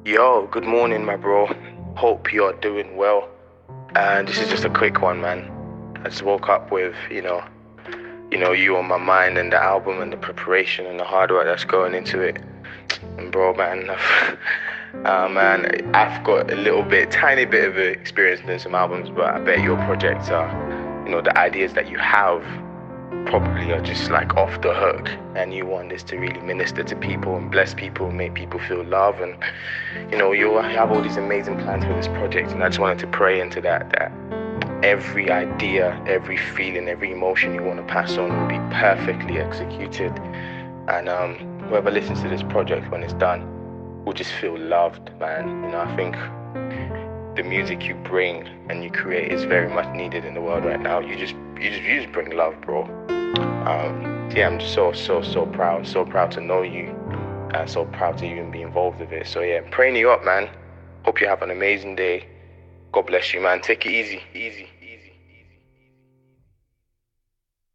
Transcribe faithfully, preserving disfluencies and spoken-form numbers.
Yo, good morning, my bro. Hope you're doing well. And this is just a quick one, man. I just woke up with, you know, you know, you on my mind and the album and the preparation and the hard work that's going into it. And bro, man, I've, uh, man, I've got a little bit, tiny bit of experience in some albums, but I bet your projects are, you know, the ideas that you have probably are just like off the hook, and you want this to really minister to people and bless people and make people feel love. And you know, you have all these amazing plans for this project, and I just wanted to pray into that that every idea, every feeling, every emotion you want to pass on will be perfectly executed. And um whoever listens to this project when it's done will just feel loved, man. You know, I think the music you bring and you create is very much needed in the world right now. You just you just you just bring love, bro. Um, yeah, I'm just so, so, so proud, so proud to know you, and so proud to even be involved with it. So yeah, I'm praying you up, man. Hope you have an amazing day. God bless you, man. Take it easy, easy.